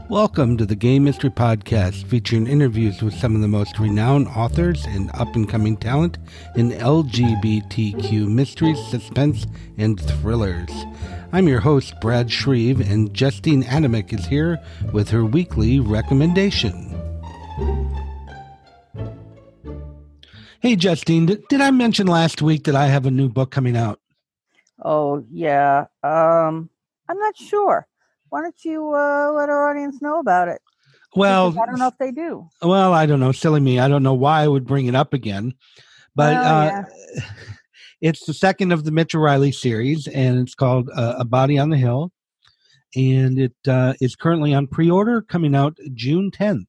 Welcome to the Game Mystery Podcast, featuring interviews with some of the most renowned authors and up-and-coming talent in LGBTQ mysteries, suspense, and thrillers. I'm your host, Brad Shreve, and Justine Adamek is here with her weekly recommendation. Hey, Justine, did I mention last week that I have a new book coming out? Oh, yeah. I'm not sure. Why don't you let our audience know about it? Well, because I don't know if they do. Well, I don't know. Silly me. I don't know why I would bring it up again. But it's the second of the Mitch O'Reilly series, and it's called A Body on the Hill. And it is currently on pre-order, coming out June 10th.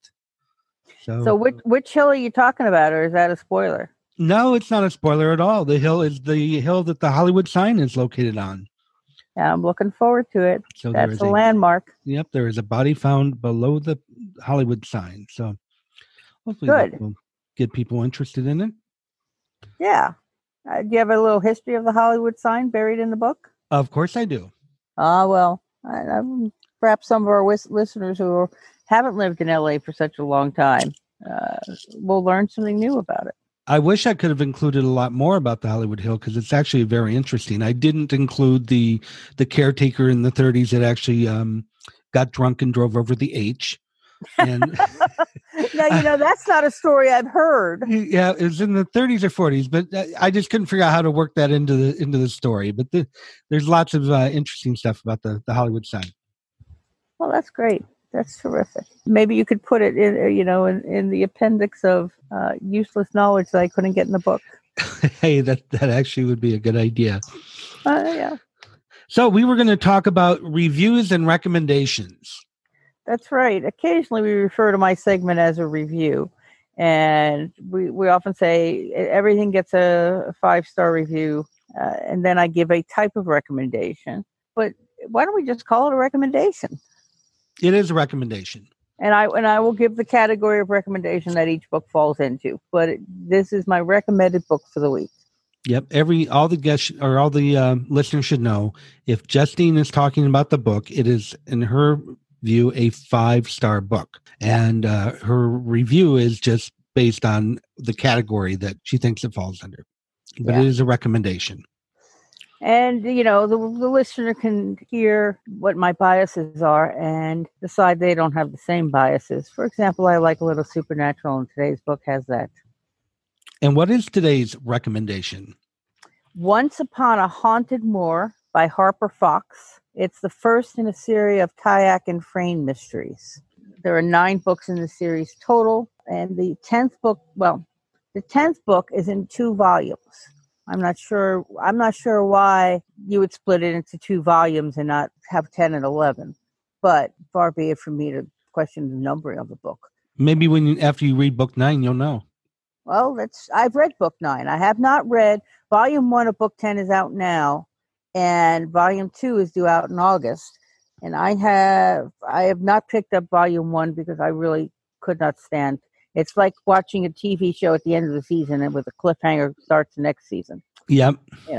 So which hill are you talking about, or is that a spoiler? No, it's not a spoiler at all. The hill is the hill that the Hollywood sign is located on. Yeah, I'm looking forward to it. So that's a landmark. Yep, there is a body found below the Hollywood sign. So hopefully that will get people interested in it. Yeah. Do you have a little history of the Hollywood sign buried in the book? Of course I do. Well, perhaps some of our listeners who haven't lived in LA for such a long time will learn something new about it. I wish I could have included a lot more about the Hollywood Hill because it's actually very interesting. I didn't include the caretaker in the 30s that actually got drunk and drove over the H. And now, that's not a story I've heard. Yeah, it was in the 30s or 40s, but I just couldn't figure out how to work that into the story. But there's lots of interesting stuff about the Hollywood sign. Well, that's great. That's terrific. Maybe you could put it in the appendix of useless knowledge that I couldn't get in the book. Hey, that actually would be a good idea. Yeah. So we were going to talk about reviews and recommendations. That's right. Occasionally we refer to my segment as a review. And we often say everything gets a 5-star review. And then I give a type of recommendation. But why don't we just call it a recommendation? It is a recommendation. And I will give the category of recommendation that each book falls into. But this is my recommended book for the week. Yep. All the guests or all the listeners should know, if Justine is talking about the book, it is, in her view, a 5-star book. And her review is just based on the category that she thinks it falls under. But It is a recommendation. And, the listener can hear what my biases are and decide they don't have the same biases. For example, I like a little supernatural, and today's book has that. And what is today's recommendation? Once Upon a Haunted Moor by Harper Fox. It's the first in a series of kayak and frame mysteries. There are 9 books in the series total, and the 10th book is in 2 volumes. I'm not sure why you would split it into 2 volumes and not have 10 and 11. But far be it from me to question the numbering of the book. Maybe after you read book 9, you'll know. Well, I've read book 9. I have not read volume 1 of book 10 is out now, and volume 2 is due out in August. And I have not picked up volume 1 because I really could not stand. It's like watching a TV show at the end of the season and with a cliffhanger starts the next season. Yep.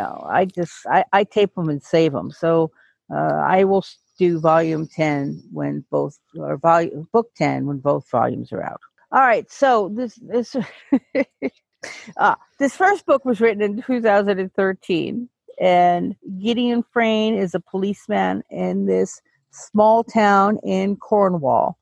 I tape them and save them. So I will do volume 10 book 10 when both volumes are out. All right. So this this first book was written in 2013, and Gideon Frayne is a policeman in this small town in Cornwall.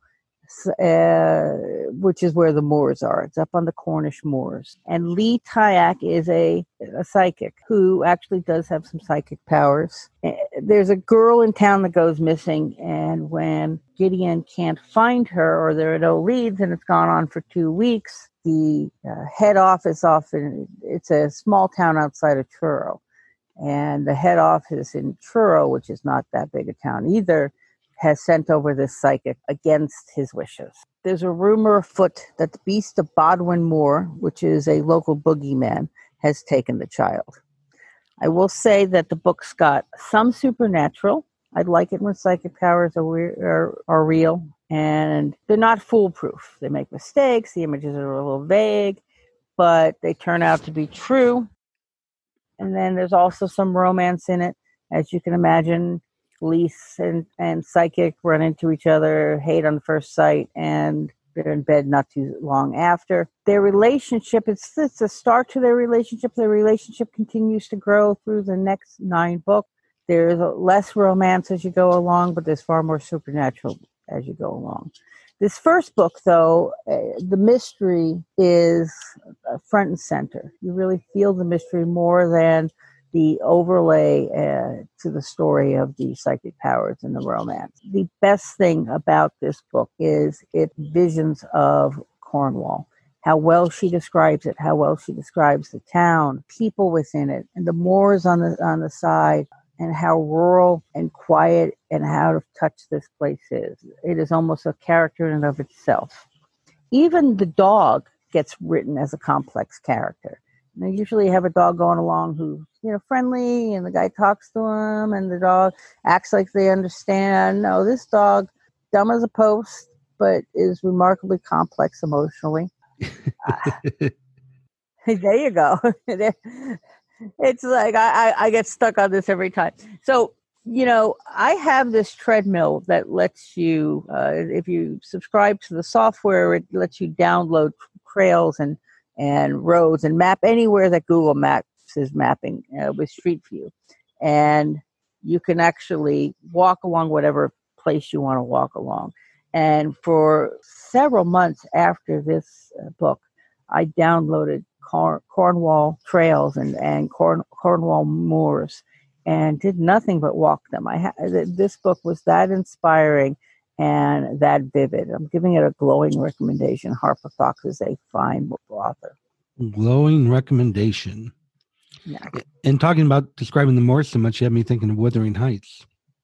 Which is where the moors are. It's up on the Cornish moors. And Lee Tyak is a psychic who actually does have some psychic powers. There's a girl in town that goes missing, and when Gideon can't find her, or there are no leads, and it's gone on for 2 weeks, the head office it's a small town outside of Truro. And the head office in Truro, which is not that big a town either, has sent over this psychic against his wishes. There's a rumor afoot that the beast of Bodwin Moor, which is a local boogeyman, has taken the child. I will say that the book's got some supernatural. I'd like it when psychic powers are real, and they're not foolproof. They make mistakes. The images are a little vague, but they turn out to be true. And then there's also some romance in it, as you can imagine. Lise and Psychic run into each other, hate on first sight, and they're in bed not too long after. Their relationship, it's a start to their relationship. Their relationship continues to grow through the next 9 books. There's less romance as you go along, but there's far more supernatural as you go along. This first book, though, the mystery is front and center. You really feel the mystery more than the overlay to the story of the psychic powers and the romance. The best thing about this book is its visions of Cornwall, how well she describes it, how well she describes the town, people within it, and the moors on the side, and how rural and quiet and out of touch this place is. It is almost a character in and of itself. Even the dog gets written as a complex character. You usually have a dog going along who's friendly, and the guy talks to him, and the dog acts like they understand. No, this dog, dumb as a post, but is remarkably complex emotionally. There you go. It's like I get stuck on this every time. So, I have this treadmill that lets you, if you subscribe to the software, it lets you download trails and roads and map anywhere that Google Maps is mapping with Street View. And you can actually walk along whatever place you want to walk along. And for several months after this book, I downloaded Cornwall trails and Cornwall moors and did nothing but walk them. This book was that inspiring and that vivid. I'm giving it a glowing recommendation. Harper Fox is a fine author. Glowing recommendation. Yeah. And talking about describing the moors so much, you have me thinking of Wuthering Heights.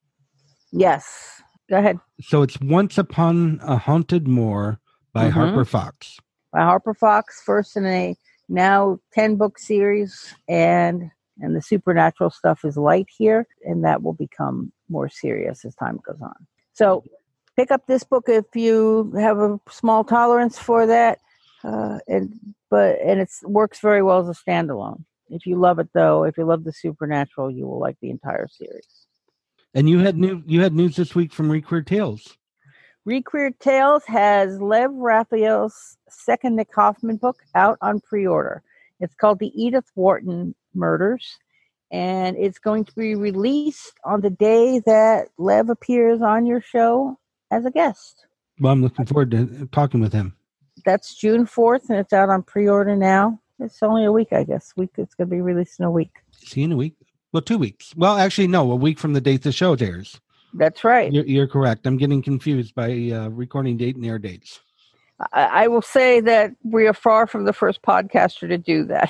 Yes. Go ahead. So it's Once Upon a Haunted Moor by Harper Fox. By Harper Fox, first in a now 10-book series, and the supernatural stuff is light here, and that will become more serious as time goes on. So pick up this book if you have a small tolerance for that, and it works very well as a standalone. If you love it, though, if you love the supernatural, you will like the entire series. And you had news this week from Requeer Tales. Requeer Tales has Lev Raphael's second Nick Hoffman book out on pre-order. It's called The Edith Wharton Murders, and it's going to be released on the day that Lev appears on your show as a guest. Well, I'm looking forward to talking with him. That's June 4th, and it's out on pre-order now. It's only a week, I guess. It's going to be released in a week. See you in a week? Well, 2 weeks. Well, actually, no, a week from the date the show airs. That's right. You're correct. I'm getting confused by recording date and air dates. I will say that we are far from the first podcaster to do that.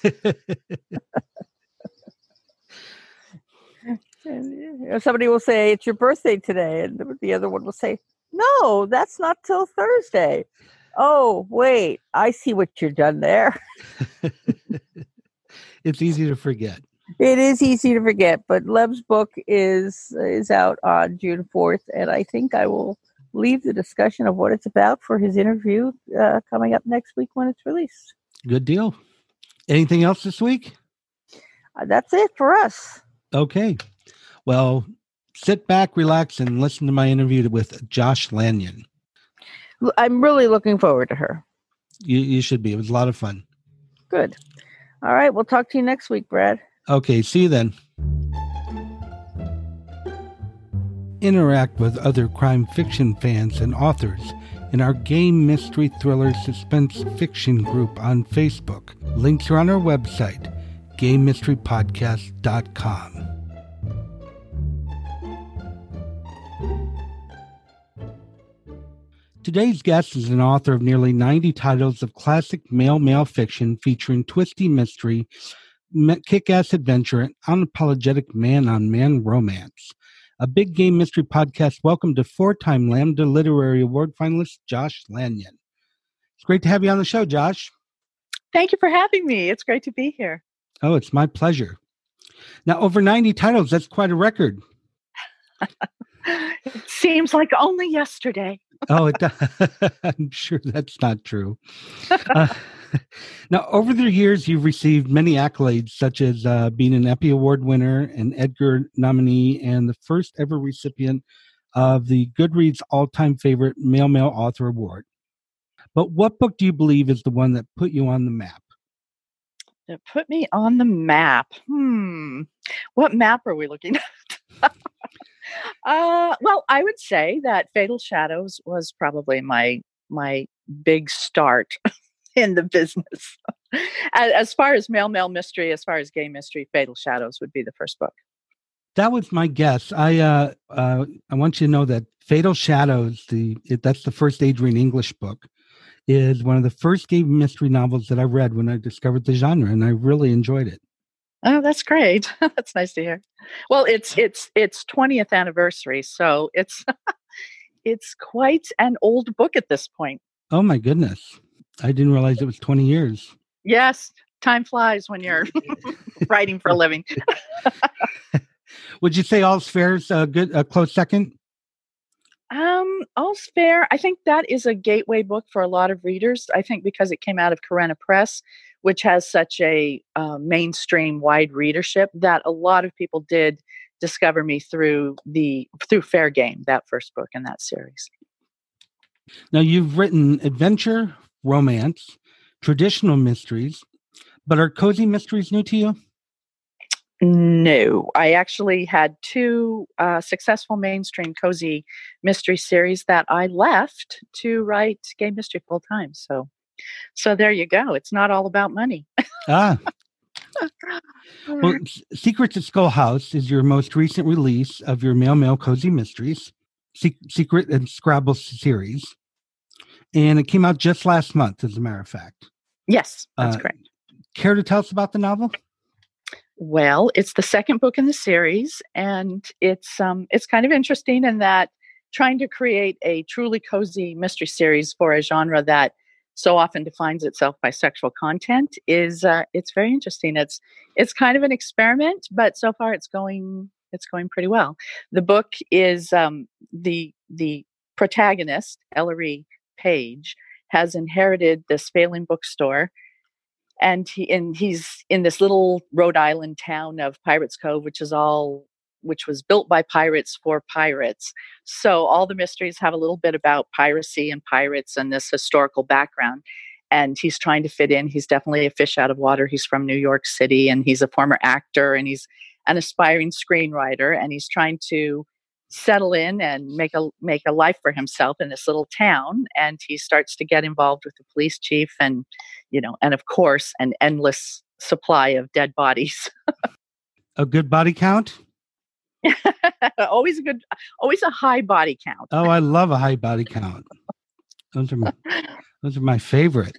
Somebody will say, it's your birthday today. And the other one will say, no, that's not till Thursday. Oh, wait, I see what you've done there. It's easy to forget. It is easy to forget, but Lev's book is out on June 4th, and I think I will leave the discussion of what it's about for his interview coming up next week when it's released. Good deal. Anything else this week? That's it for us. Okay. Well, sit back, relax, and listen to my interview with Josh Lanyon. I'm really looking forward to her. You should be. It was a lot of fun. Good. All right. We'll talk to you next week, Brad. Okay. See you then. Interact with other crime fiction fans and authors in our Game Mystery Thriller Suspense Fiction group on Facebook. Links are on our website, GameMysteryPodcast.com. Today's guest is an author of nearly 90 titles of classic male fiction featuring twisty mystery, kick-ass adventure, and unapologetic man-on-man romance. A Big Game Mystery Podcast welcome to 4-time Lambda Literary Award finalist Josh Lanyon. It's great to have you on the show, Josh. Thank you for having me. It's great to be here. Oh, it's my pleasure. Now, over 90 titles, that's quite a record. It seems like only yesterday. Oh, I'm sure that's not true. Now, over the years, you've received many accolades, such as being an Eppie Award winner, an Edgar nominee, and the first ever recipient of the Goodreads all-time favorite Male Author Award. But what book do you believe is the one that put you on the map? That put me on the map. What map are we looking at? Well, I would say that Fatal Shadows was probably my big start in the business. As far as male mystery, as far as gay mystery, Fatal Shadows would be the first book. That was my guess. I want you to know that Fatal Shadows, that's the first Adrian English book, is one of the first gay mystery novels that I read when I discovered the genre, and I really enjoyed it. Oh, that's great. That's nice to hear. Well, it's 20th anniversary, so it's it's quite an old book at this point. Oh my goodness. I didn't realize it was 20 years. Yes, time flies when you're writing for a living. Would you say All's Fair is a close second? All's Fair, I think that is a gateway book for a lot of readers. I think because it came out of Karenna Press, which has such a mainstream wide readership, that a lot of people did discover me through Fair Game, that first book in that series. Now, you've written adventure, romance, traditional mysteries, but are cozy mysteries new to you? No, I actually had two successful mainstream cozy mystery series that I left to write gay mystery full time. So there you go. It's not all about money. Well, Secrets at Skull House is your most recent release of your male cozy mysteries, Secret and Scrabble series. And it came out just last month, as a matter of fact. Yes, that's correct. Care to tell us about the novel? Well, it's the second book in the series, and it's kind of interesting in that trying to create a truly cozy mystery series for a genre that so often defines itself by sexual content is it's very interesting. It's kind of an experiment, but so far it's going pretty well. The book is the protagonist, Ellery Page, has inherited this failing bookstore. And he's in this little Rhode Island town of Pirates Cove, which was built by pirates for pirates. So all the mysteries have a little bit about piracy and pirates and this historical background. And he's trying to fit in. He's definitely a fish out of water. He's from New York City, and he's a former actor, and he's an aspiring screenwriter, and he's trying to settle in and make a life for himself in this little town. And he starts to get involved with the police chief and of course an endless supply of dead bodies. A good body count? Always a high body count. Oh, I love a high body count. Those are my favorite.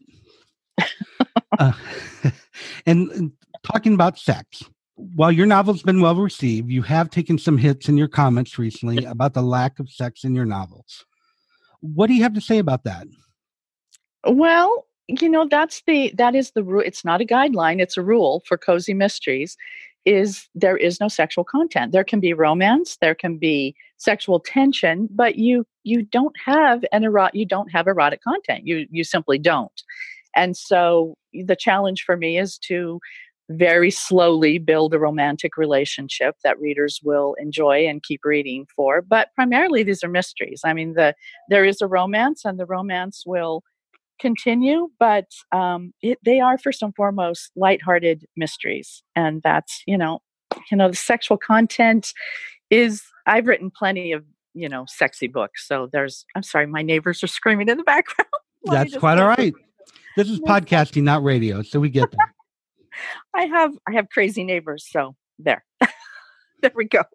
And talking about sex, while your novel's been well received, you have taken some hits in your comments recently about the lack of sex in your novels. What do you have to say about that? Well, that is the rule. It's not a guideline. It's a rule for cozy mysteries. There is no sexual content. There can be romance, there can be sexual tension, but you don't have erotic content. You simply don't. And so the challenge for me is to very slowly build a romantic relationship that readers will enjoy and keep reading for. But primarily, these are mysteries. I mean, there is a romance, and the romance will continue, but they are first and foremost lighthearted mysteries. And that's, the sexual content is, I've written plenty of, sexy books. So I'm sorry, my neighbors are screaming in the background. That's quite all right. This is podcasting, not radio, so we get that. I have crazy neighbors, so there. There we go.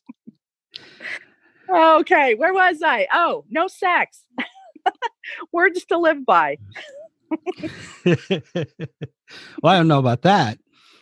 Okay, where was I? Oh, no sex. Words to live by. Well, I don't know about that.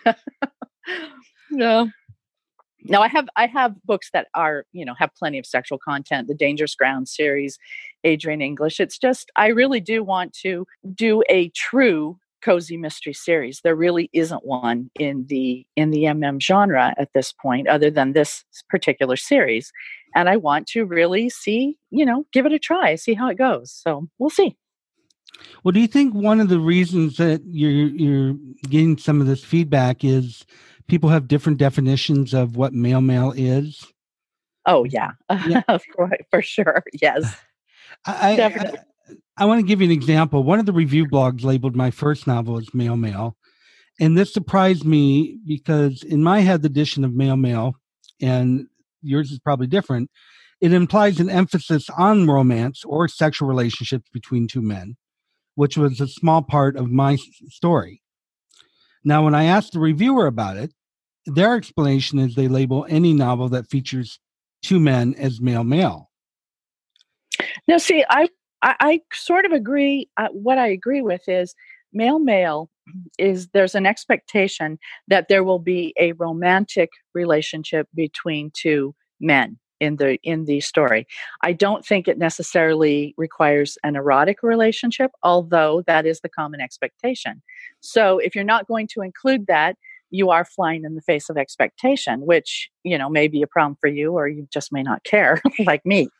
No. Now I have books that are, have plenty of sexual content, the Dangerous Ground series, Adrian English. It's just, I really do want to do a true cozy mystery series. There really isn't one in the MM genre at this point, other than this particular series. And I want to really see, give it a try, see how it goes. So we'll see. Well, do you think one of the reasons that you're getting some of this feedback is people have different definitions of what male male is? Oh, yeah. Yeah, Of course, for sure. Yes, I, I definitely. I want to give you an example. One of the review blogs labeled my first novel as male male, and this surprised me because in my head, the edition of male male, and yours is probably different. It implies an emphasis on romance or sexual relationships between two men, which was a small part of my story. Now, when I asked the reviewer about it, their explanation is they label any novel that features two men as male male. Now, see, I sort of agree. What I agree with is male male is there's an expectation that there will be a romantic relationship between two men in the story. I don't think it necessarily requires an erotic relationship, although that is the common expectation. So if you're not going to include that, you are flying in the face of expectation, which, may be a problem for you, or you just may not care, like me.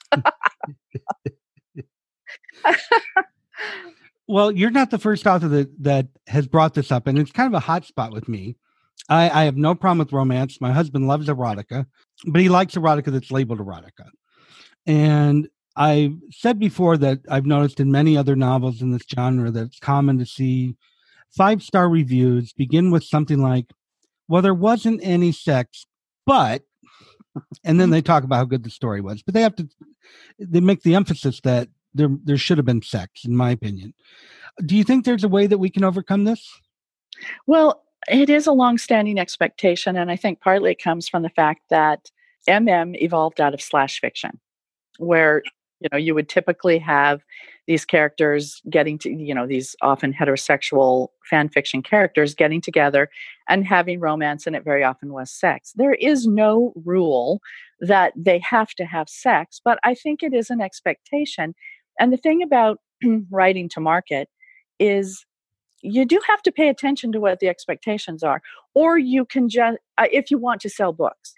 Well, you're not the first author that has brought this up, and it's kind of a hot spot with me. I have no problem with romance. My husband loves erotica, but he likes erotica that's labeled erotica. And I said before that I've noticed in many other novels in this genre that it's common to see 5-star reviews begin with something like, well, there wasn't any sex, but, and then they talk about how good the story was, but they make the emphasis that there should have been sex, in my opinion. Do you think there's a way that we can overcome this? Well, it is a long-standing expectation, and I think partly it comes from the fact that evolved out of slash fiction, where you would typically have these characters getting to, these often heterosexual fan fiction characters getting together and having romance, and it very often was sex. There is no rule that they have to have sex, but I think it is an expectation. And the thing about writing to market is you do have to pay attention to what the expectations are, or you can just, if you want to sell books,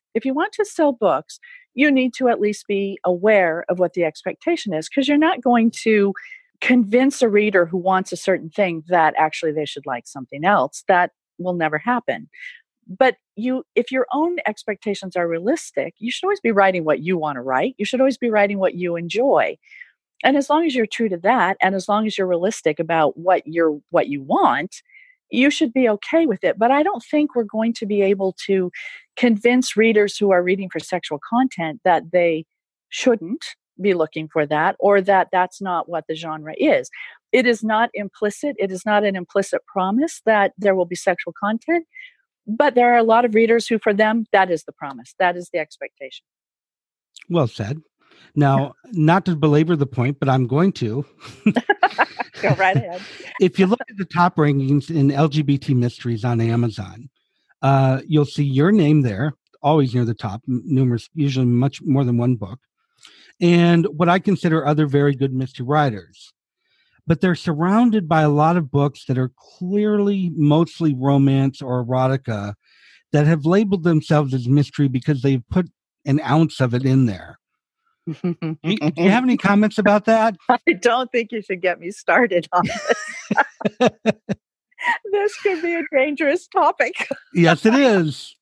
you need to at least be aware of what the expectation is, because you're not going to convince a reader who wants a certain thing that actually they should like something else. That will never happen. But if your own expectations are realistic, you should always be writing what you want to write. You should always be writing what you enjoy. And as long as you're true to that, and as long as you're realistic about what you want, you should be okay with it. But I don't think we're going to be able to convince readers who are reading for sexual content that they shouldn't be looking for that, or that that's not what the genre is. It is not implicit. It is not an implicit promise that there will be sexual content. But there are a lot of readers who, for them, that is the promise. That is the expectation. Well said. Now, not to belabor the point, but I'm going to. Go right ahead. If you look at the top rankings in LGBT mysteries on Amazon, you'll see your name there, always near the top, numerous, usually much more than one book, and what I consider other very good mystery writers. But they're surrounded by a lot of books that are clearly mostly romance or erotica that have labeled themselves as mystery because they've put an ounce of it in there. Do you have any comments about that? I don't think you should get me started on this. This could be a dangerous topic. Yes, it is.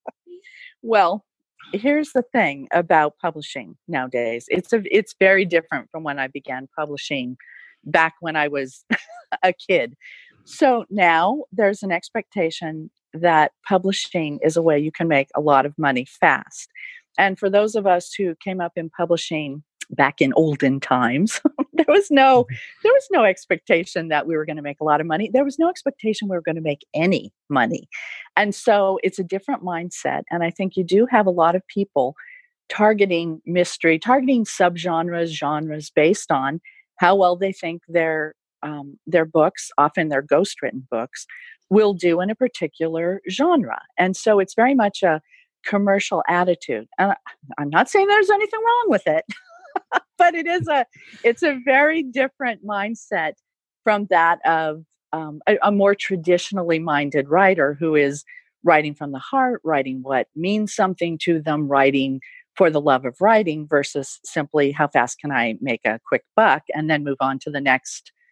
Well, here's the thing about publishing nowadays. It's very different from when I began publishing back when I was a kid. So now there's an expectation that publishing is a way you can make a lot of money fast. And for those of us who came up in publishing back in olden times, there was no expectation that we were going to make a lot of money. There was no expectation we were going to make any money. And so it's a different mindset. And I think you do have a lot of people targeting mystery, targeting subgenres, genres based on how well they think their books, often their ghostwritten books, will do in a particular genre. And so it's very much a commercial attitude. And I'm not saying there's anything wrong with it, but it's a very different mindset from that of a more traditionally minded writer who is writing from the heart, writing what means something to them, writing for the love of writing versus simply how fast can I make a quick buck and then move on to the next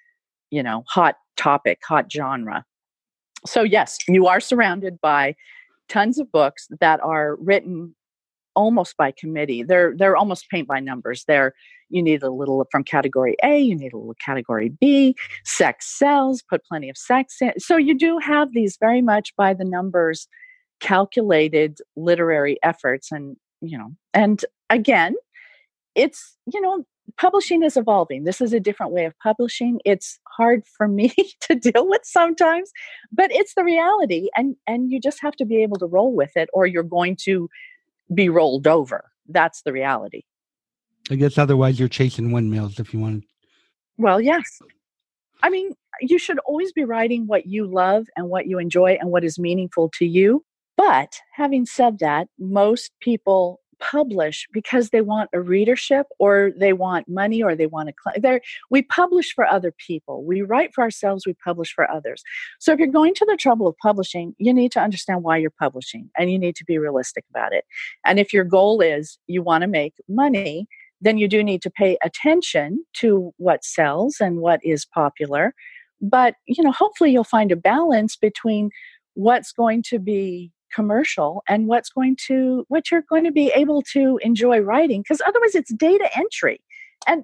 hot topic, hot genre. So yes, you are surrounded by tons of books that are written almost by committee. They're almost paint by numbers. You need a little from category A, you need a little category B. Sex sells, put plenty of sex in. So you do have these very much by the numbers calculated literary efforts. And again, it's, publishing is evolving. This is a different way of publishing. It's hard for me to deal with sometimes, but it's the reality. And you just have to be able to roll with it, or you're going to be rolled over. That's the reality. I guess otherwise you're chasing windmills if you want. Well, yes. I mean, you should always be writing what you love and what you enjoy and what is meaningful to you. But having said that, most people publish because they want a readership, or they want money, or they want we publish for other people. We write for ourselves, we publish for others. So if you're going to the trouble of publishing, you need to understand why you're publishing, and you need to be realistic about it. And if your goal is you want to make money, then you do need to pay attention to what sells and what is popular. But, hopefully you'll find a balance between what's going to be commercial and what you're going to be able to enjoy writing, because otherwise it's data entry. And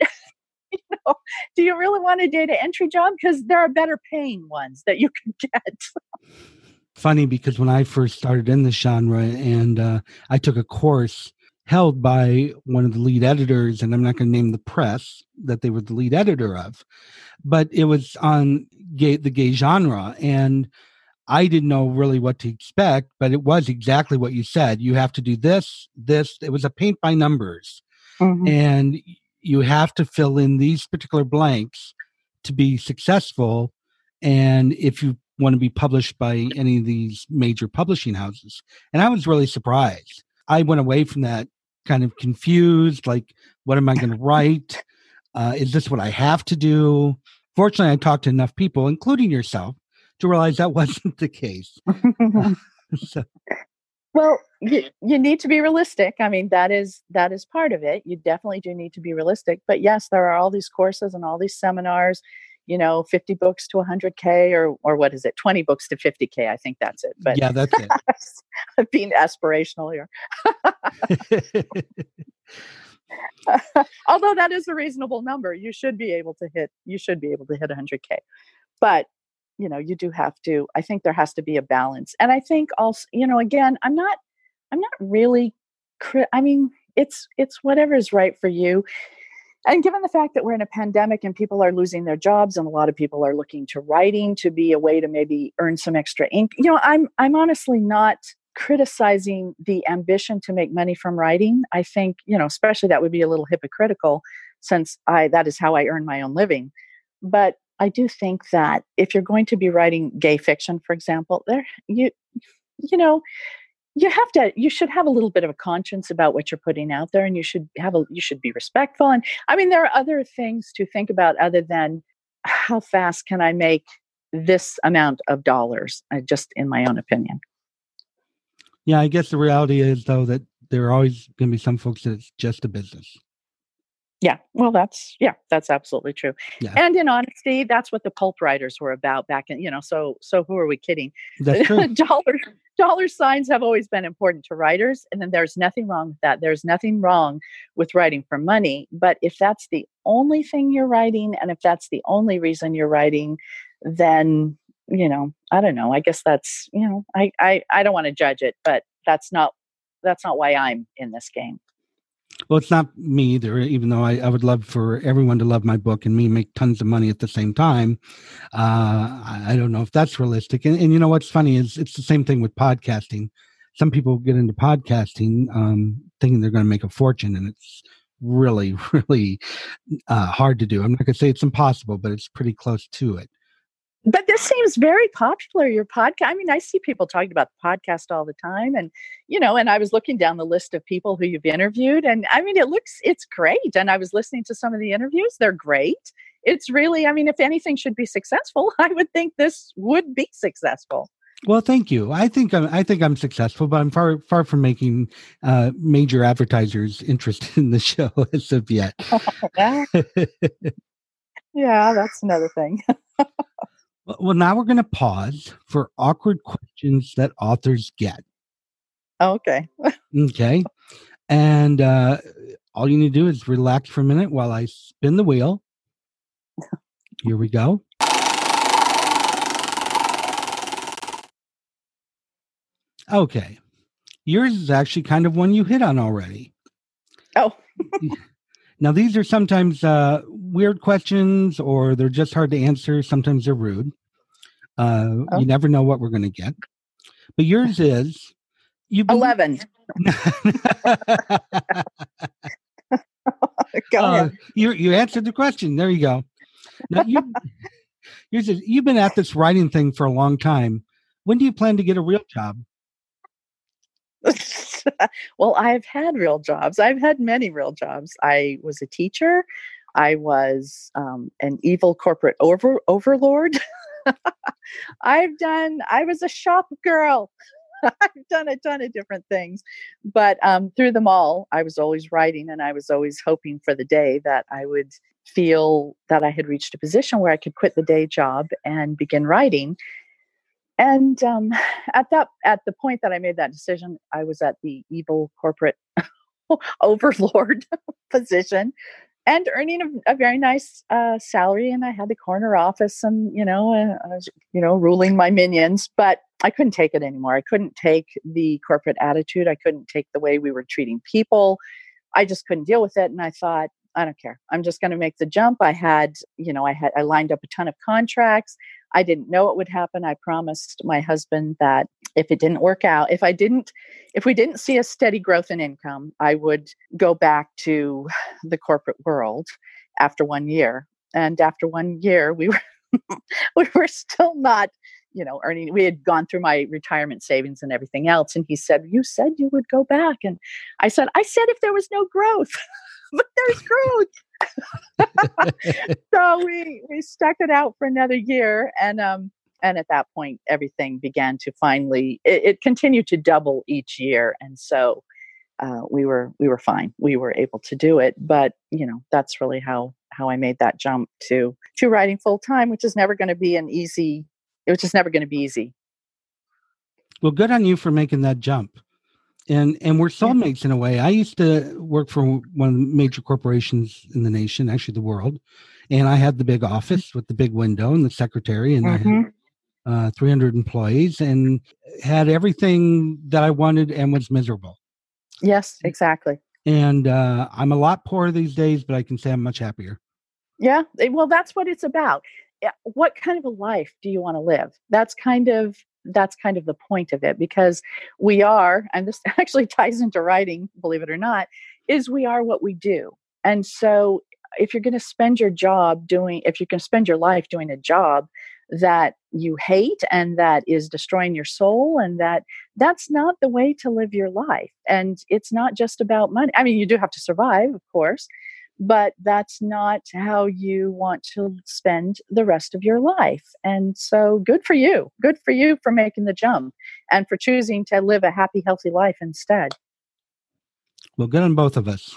do you really want a data entry job? Because there are better paying ones that you can get. Funny, because when I first started in the genre, and I took a course held by one of the lead editors, and I'm not going to name the press that they were the lead editor of, but it was on the gay genre, and I didn't know really what to expect, but it was exactly what you said. You have to do this. It was a paint by numbers. Mm-hmm. And you have to fill in these particular blanks to be successful. And if you want to be published by any of these major publishing houses. And I was really surprised. I went away from that kind of confused, like, what am I going to write? Is this what I have to do? Fortunately, I talked to enough people, including yourself, to realize that wasn't the case. Well, you need to be realistic. I mean, that is part of it. You definitely do need to be realistic. But yes, there are all these courses and all these seminars, 50 books to 100K, or what is it? 20 books to 50K. I think that's it. But yeah, that's it. I'm being aspirational here. Although that is a reasonable number. You should be able to hit 100K. But you do have to, I think there has to be a balance. And I think also, again, I'm not really, it's whatever is right for you. And given the fact that we're in a pandemic and people are losing their jobs, and a lot of people are looking to writing to be a way to maybe earn some extra income, I'm honestly not criticizing the ambition to make money from writing. I think, especially that would be a little hypocritical, since that is how I earn my own living. But I do think that if you're going to be writing gay fiction, for example, you should have a little bit of a conscience about what you're putting out there, and you should be respectful. And I mean, there are other things to think about other than how fast can I make this amount of dollars, just in my own opinion. Yeah, I guess the reality is, though, that there are always going to be some folks that it's just a business. Yeah, well, that's absolutely true. Yeah. And in honesty, that's what the pulp writers were about back in, so who are we kidding? That's true. Dollar signs have always been important to writers, and then there's nothing wrong with that. There's nothing wrong with writing for money. But if that's the only thing you're writing, and if that's the only reason you're writing, then, I don't know. I guess that's, I don't want to judge it, but that's not why I'm in this game. Well, it's not me either, even though I would love for everyone to love my book and me make tons of money at the same time. I don't know if that's realistic. And you know what's funny is it's the same thing with podcasting. Some people get into podcasting thinking they're going to make a fortune, and it's really, really hard to do. I'm not going to say it's impossible, but it's pretty close to it. But this seems very popular, your podcast. I mean, I see people talking about the podcast all the time. And, and I was looking down the list of people who you've interviewed. And I mean, it's great. And I was listening to some of the interviews. They're great. It's really, I mean, if anything should be successful, I would think this would be successful. Well, thank you. I think I'm successful, but I'm far from making major advertisers interested in the show as of yet. Yeah, that's another thing. Well, now we're going to pause for awkward questions that authors get. Okay. Okay. And all you need to do is relax for a minute while I spin the wheel. Here we go. Okay. Yours is actually kind of one you hit on already. Oh. Now, these are sometimes weird questions, or they're just hard to answer. Sometimes they're rude. You never know what we're going to get. But yours is... 11. Go ahead. You answered the question. There you go. Now, you've been at this writing thing for a long time. When do you plan to get a real job? Well, I've had real jobs. I've had many real jobs. I was a teacher. I was an evil corporate overlord. I was a shop girl. I've done a ton of different things, but through them all, I was always writing, and I was always hoping for the day that I would feel that I had reached a position where I could quit the day job and begin writing. And at the point that I made that decision, I was at the evil corporate overlord position and earning a very nice salary. And I had the corner office, and I was ruling my minions. But I couldn't take it anymore. I couldn't take the corporate attitude. I couldn't take the way we were treating people. I just couldn't deal with it. And I thought, I don't care. I'm just going to make the jump. I lined up a ton of contracts. I didn't know it would happen. I promised my husband that if it didn't work out, if we didn't see a steady growth in income, I would go back to the corporate world after 1 year. And after 1 year, we were still not, earning. We had gone through my retirement savings and everything else. And he said, "You said you would go back." And I said if there was no growth, but there's growth. So we stuck it out for another year. And at that point, everything began to finally, it continued to double each year. And so we were fine. We were able to do it. But, that's really how I made that jump to writing full time, which is never going to be easy. Well, good on you for making that jump. And we're soulmates in a way. I used to work for one of the major corporations in the nation, actually the world. And I had the big office with the big window and the secretary, and I had 300 employees and had everything that I wanted and was miserable. Yes, exactly. And I'm a lot poorer these days, but I can say I'm much happier. Yeah. Well, that's what it's about. What kind of a life do you want to live? That's kind of the point of it, because we are, and this actually ties into writing, believe it or not, is we are what we do. And so if you're going to spend your life doing a job that you hate and that is destroying your soul, and that's not the way to live your life. And it's not just about money. I mean, you do have to survive, of course, but that's not how you want to spend the rest of your life. And so good for you for making the jump and for choosing to live a happy, healthy life instead. Well, good on both of us.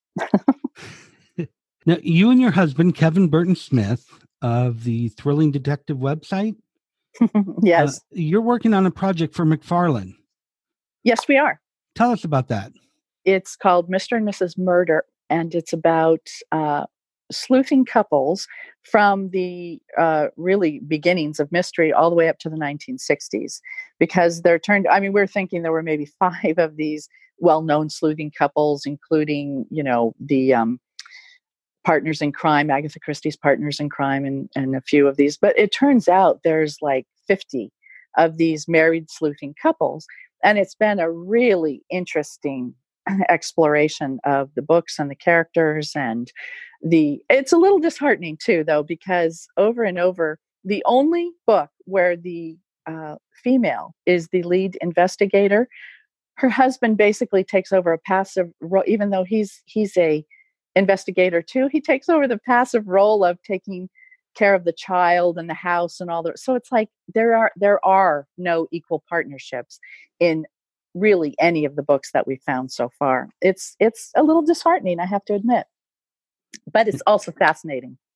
Now, you and your husband, Kevin Burton Smith of the Thrilling Detective website. Yes. You're working on a project for McFarlane. Yes, we are. Tell us about that. It's called Mr. and Mrs. Murder. And it's about sleuthing couples from the really beginnings of mystery all the way up to the 1960s. Because we're thinking there were maybe 5 of these well-known sleuthing couples, including, the Partners in Crime, Agatha Christie's Partners in Crime, and a few of these. But it turns out there's like 50 of these married sleuthing couples. And it's been a really interesting exploration of the books and the characters, and it's a little disheartening too, though, because over and over, the only book where the female is the lead investigator, her husband basically takes over a passive role. Even though he's a investigator too, he takes over the passive role of taking care of the child and the house and all that. So it's like there are no equal partnerships in really any of the books that we've found so far. It's a little disheartening, I have to admit, but it's also fascinating.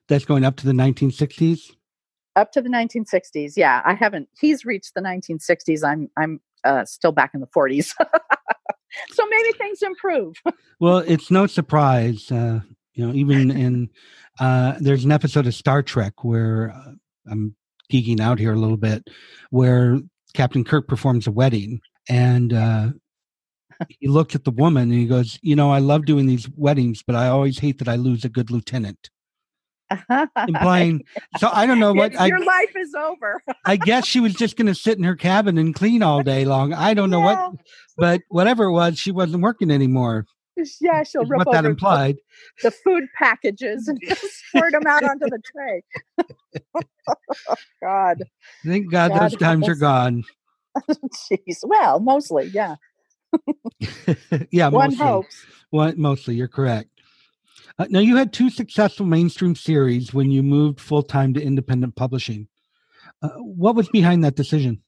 That's going up to the 1960s? Up to the 1960s. Yeah, I haven't. He's reached the 1960s. I'm still back in the 40s. So maybe things improve. Well, it's no surprise, even in there's an episode of Star Trek where I'm geeking out here a little bit, where Captain Kirk performs a wedding, and he looks at the woman and he goes, I love doing these weddings, but I always hate that I lose a good lieutenant. Implying, so I don't know what your life is over. I guess she was just going to sit in her cabin and clean all day long. I don't know what, but whatever it was, she wasn't working anymore. Yeah, she'll rip what over that implied. The food packages and just squirt them out onto the tray. God. Thank God those times are gone. Jeez. Well, mostly, yeah. Yeah, one mostly. hopes. Mostly, you're correct. Now, you had 2 successful mainstream series when you moved full-time to independent publishing. What was behind that decision?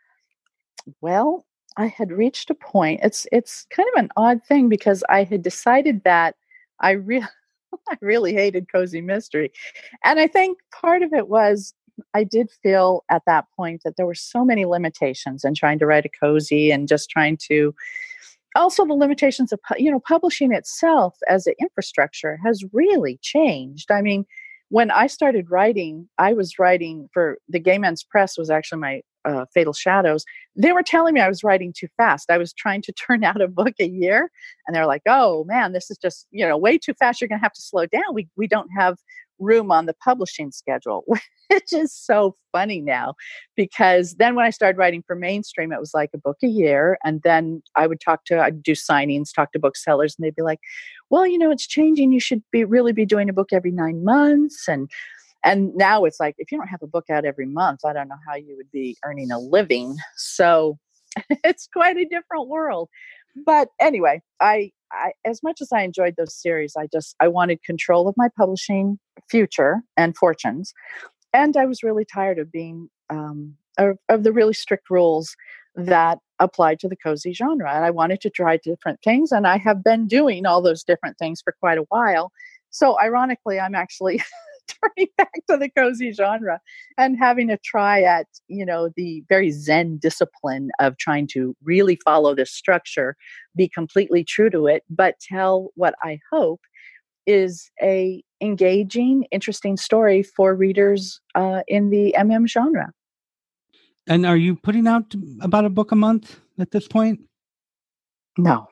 Well, I had reached a point. It's kind of an odd thing because I had decided that I really hated cozy mystery. And I think part of it was I did feel at that point that there were so many limitations in trying to write a cozy and just trying to also the limitations of, publishing itself as an infrastructure has really changed. I mean, when I started writing, I was writing for the Gay Men's Press was actually my Fatal Shadows. They were telling me I was writing too fast. I was trying to turn out a book a year. And they're like, oh man, this is just, way too fast. You're going to have to slow down. We don't have room on the publishing schedule, which is so funny now, because then when I started writing for mainstream, it was like a book a year. And then I'd do signings, talk to booksellers, and they'd be like, well, it's changing. You should really be doing a book every 9 months. And now it's like, if you don't have a book out every month, I don't know how you would be earning a living. So it's quite a different world. But anyway, I as much as I enjoyed those series, I wanted control of my publishing future and fortunes. And I was really tired of being, of the really strict rules that applied to the cozy genre. And I wanted to try different things. And I have been doing all those different things for quite a while. So ironically, I'm actually turning back to the cozy genre and having a try at, the very Zen discipline of trying to really follow this structure, be completely true to it, but tell what I hope is a engaging, interesting story for readers in the MM genre. And are you putting out about a book a month at this point? No.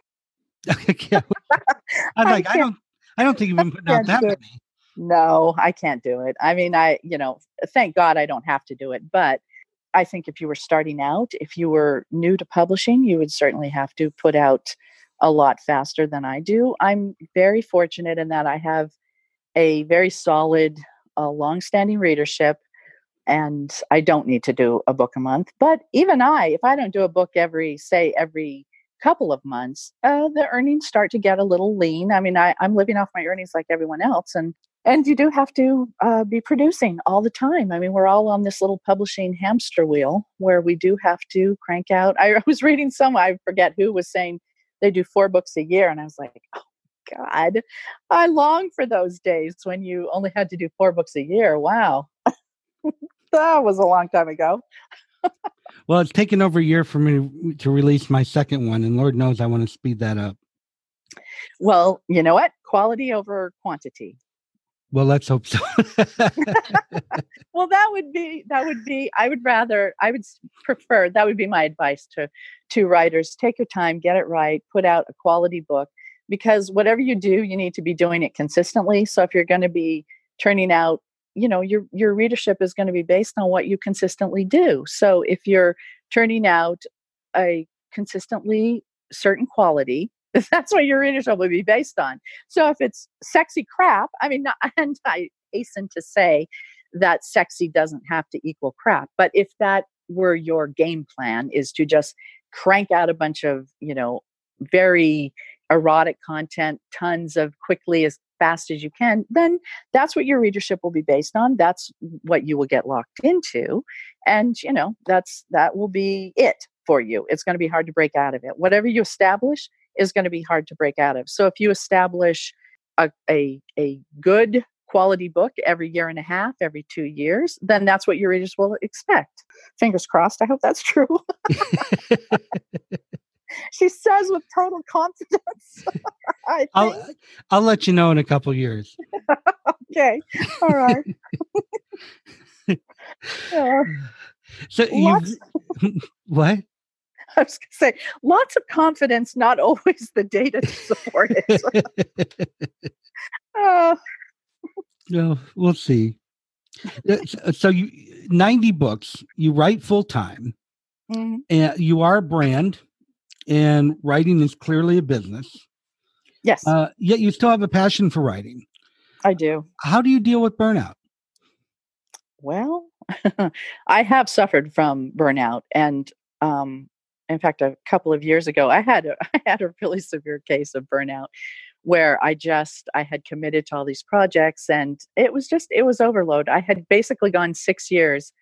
I don't think you've been putting out that many. No, I can't do it. I mean, thank God I don't have to do it. But I think if you were starting out, if you were new to publishing, you would certainly have to put out a lot faster than I do. I'm very fortunate in that I have a very solid, long-standing readership, and I don't need to do a book a month. But even if I don't do a book every couple of months, the earnings start to get a little lean. I mean, I'm living off my earnings like everyone else, and you do have to be producing all the time. I mean, we're all on this little publishing hamster wheel where we do have to crank out. I was reading I forget who was saying they do 4 books a year. And I was like, oh God, I long for those days when you only had to do 4 books a year. Wow. That was a long time ago. Well, it's taken over a year for me to release my second one, and Lord knows I want to speed that up. Well, you know what? Quality over quantity. Well, let's hope so. Well, that would be, I would prefer, that would be my advice to writers. Take your time, get it right, put out a quality book, because whatever you do, you need to be doing it consistently. So if you're going to be turning out, your readership is going to be based on what you consistently do. So if you're turning out a consistently certain quality, that's what your readership will be based on. So if it's sexy crap, and I hasten to say that sexy doesn't have to equal crap, but if that were your game plan, is to just crank out a bunch of, very erotic content, tons of quickly as fast as you can, then that's what your readership will be based on. That's what you will get locked into. And, that will be it for you. It's going to be hard to break out of it. Whatever you establish is going to be hard to break out of. So if you establish a good quality book every year and a half, every 2 years, then that's what your readers will expect. Fingers crossed. I hope that's true. She says with total confidence. I'll let you know in a couple years. Okay. All right. So what? I was going to say, lots of confidence, not always the data to support it. No, we'll see. So 90 books, you write full time, and you are a brand, and writing is clearly a business. Yes. Yet you still have a passion for writing. I do. How do you deal with burnout? Well, I have suffered from burnout, and in fact, a couple of years ago, I had a really severe case of burnout where I had committed to all these projects, and it was overload. I had basically gone 6 years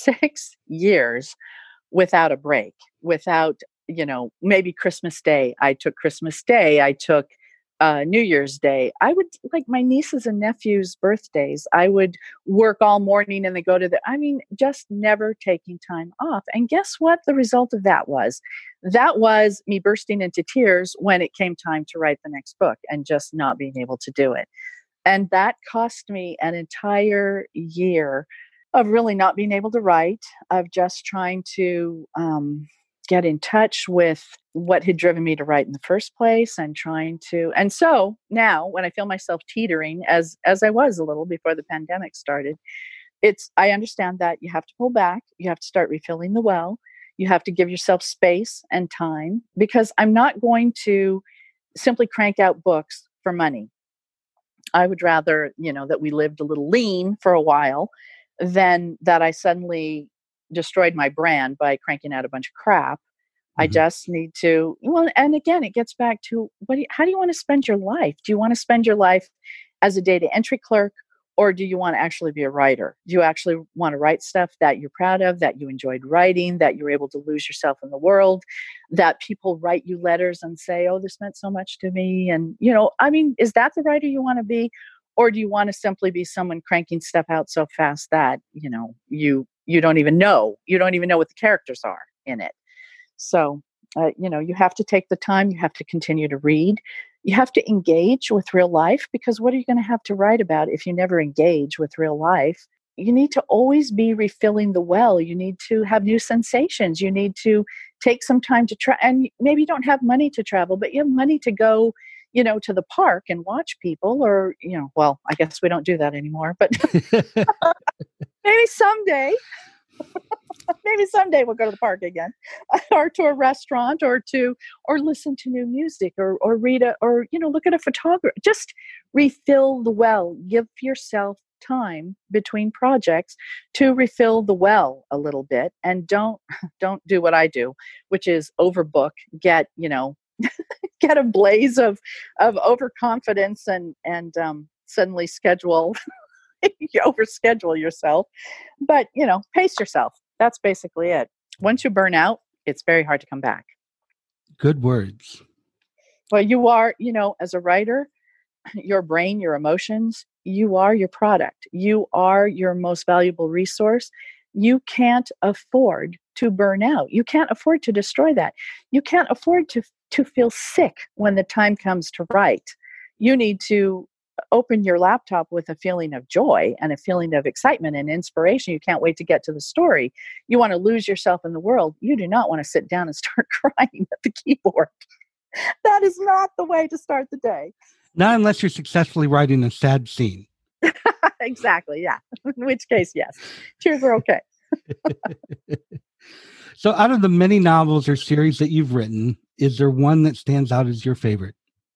without a break, without, maybe Christmas Day. I took Christmas Day. I took New Year's Day. I would, like my nieces and nephews' birthdays, I would work all morning and they go to just never taking time off. And guess what the result of that was? That was me bursting into tears when it came time to write the next book and just not being able to do it. And that cost me an entire year of really not being able to write, of just trying to get in touch with what had driven me to write in the first place, and so now when I feel myself teetering, as I was a little before the pandemic started, I understand that you have to pull back, you have to start refilling the well, you have to give yourself space and time, because I'm not going to simply crank out books for money. I would rather, that we lived a little lean for a while than that I suddenly destroyed my brand by cranking out a bunch of crap. I just need to, and again, it gets back to how do you want to spend your life? Do you want to spend your life as a data entry clerk, or do you want to actually be a writer? Do you actually want to write stuff that you're proud of, that you enjoyed writing, that you're able to lose yourself in the world, that people write you letters and say, oh, this meant so much to me? And, is that the writer you want to be? Or do you want to simply be someone cranking stuff out so fast that, you don't even know what the characters are in it? So, you have to take the time, you have to continue to read, you have to engage with real life, because what are you going to have to write about if you never engage with real life? You need to always be refilling the well. You need to have new sensations. You need to take some time to try, and maybe you don't have money to travel, but you have money to go, to the park and watch people, or, well, I guess we don't do that anymore, but maybe someday. Maybe someday we'll go to the park again, or to a restaurant, or listen to new music, or read or look at a photographer. Just refill the well. Give yourself time between projects to refill the well a little bit, and don't do what I do, which is overbook. Get a blaze of overconfidence and suddenly schedule. You overschedule yourself, but pace yourself. That's basically it. Once you burn out, it's very hard to come back. Good words. Well, you are, as a writer, your brain, your emotions, you are your product. You are your most valuable resource. You can't afford to burn out. You can't afford to destroy that. You can't afford to feel sick when the time comes to write. You need to open your laptop with a feeling of joy and a feeling of excitement and inspiration. You can't wait to get to the story. You want to lose yourself in the world. You do not want to sit down and start crying at the keyboard. That is not the way to start the day. Not unless you're successfully writing a sad scene. Exactly, yeah. In which case, yes. Tears are okay. So out of the many novels or series that you've written, is there one that stands out as your favorite?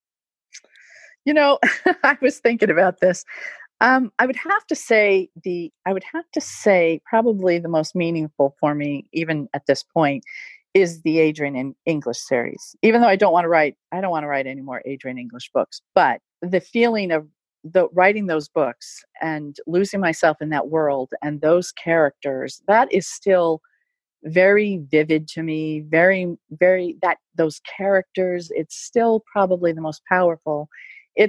I was thinking about this. I would have to say probably the most meaningful for me, even at this point, is the Adrian English series. Even though I don't want to write any more Adrian English books, but the feeling of writing those books and losing myself in that world and those characters, that is still very vivid to me. Very, very, those characters, it's still probably the most powerful. It's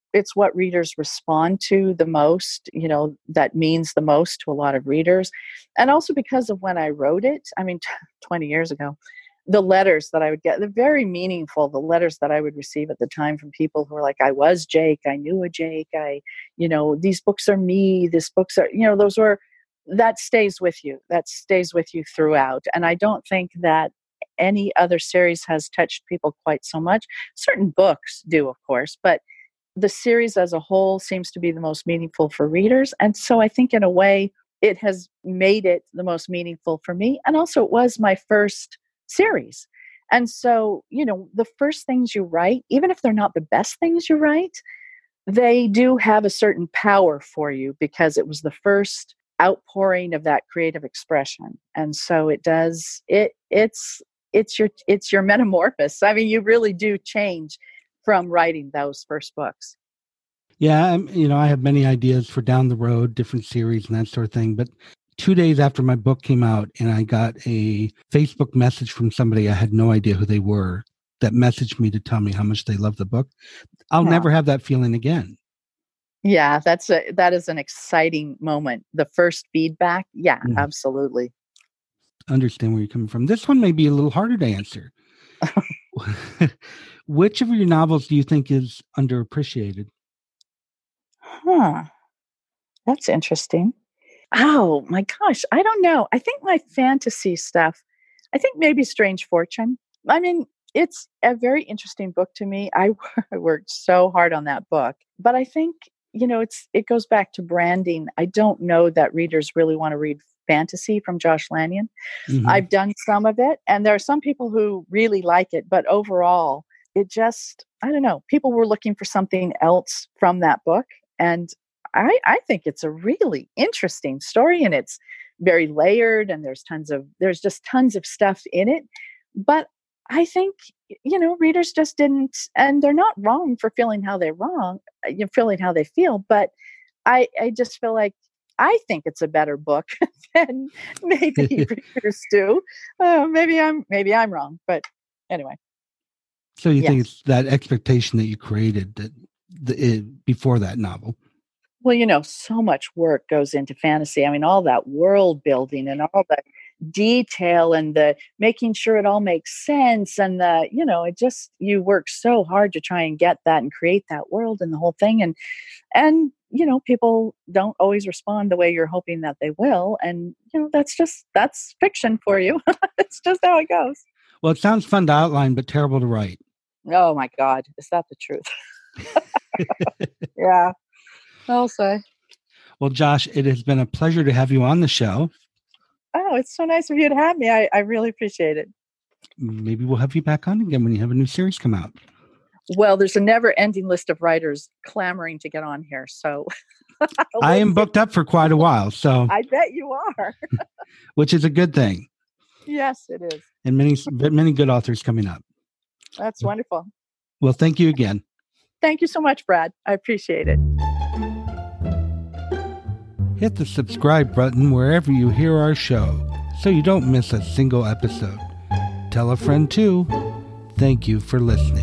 it's what readers respond to the most, that means the most to a lot of readers. And also because of when I wrote it, 20 years ago, the letters that I would get, they're very meaningful. The letters that I would receive at the time from people who were like, I was Jake, I knew a Jake, these books are me, these books are, that stays with you. That stays with you throughout. And I don't think that any other series has touched people quite so much. Certain books do, of course, but the series as a whole seems to be the most meaningful for readers. And so I think in a way it has made it the most meaningful for me. And also it was my first series. And so, the first things you write, even if they're not the best things you write, they do have a certain power for you because it was the first outpouring of that creative expression. And so it does, it's your metamorphosis. You really do change from writing those first books. Yeah, I have many ideas for down the road, different series and that sort of thing. But 2 days after my book came out and I got a Facebook message from somebody, I had no idea who they were, that messaged me to tell me how much they loved the book. I'll never have that feeling again. Yeah, that is an exciting moment. The first feedback. Yeah, absolutely. Understand where you're coming from. This one may be a little harder to answer. Which of your novels do you think is underappreciated? That's interesting. Oh my gosh, I don't know. I think my fantasy stuff, I think maybe Strange Fortune. It's a very interesting book to me. I worked so hard on that book, but I think, it goes back to branding. I don't know that readers really want to read fantasy from Josh Lanyon. Mm-hmm. I've done some of it, and there are some people who really like it, but overall, it just, I don't know. People were looking for something else from that book, and I think it's a really interesting story, and it's very layered, and there's just tons of stuff in it. But I think, readers just didn't, and they're not wrong for feeling how they feel. But I just feel like, I think it's a better book than maybe readers do. Maybe I'm wrong, but anyway. So you think it's that expectation that you created before that novel? Well, so much work goes into fantasy. All that world building and all the detail and the making sure it all makes sense. And you work so hard to try and get that and create that world and the whole thing. And people don't always respond the way you're hoping that they will. And, that's fiction for you. It's just how it goes. Well, it sounds fun to outline, but terrible to write. Oh my God. Is that the truth? Yeah. I'll say. Well, Josh, it has been a pleasure to have you on the show. Oh, it's so nice of you to have me. I really appreciate it. Maybe we'll have you back on again when you have a new series come out. Well, there's a never-ending list of writers clamoring to get on here, so I am booked up for quite a while. So I bet you are, which is a good thing. Yes, it is, and many good authors coming up. That's wonderful. Well, thank you again. Thank you so much, Brad. I appreciate it. Hit the subscribe button wherever you hear our show so you don't miss a single episode. Tell a friend too. Thank you for listening.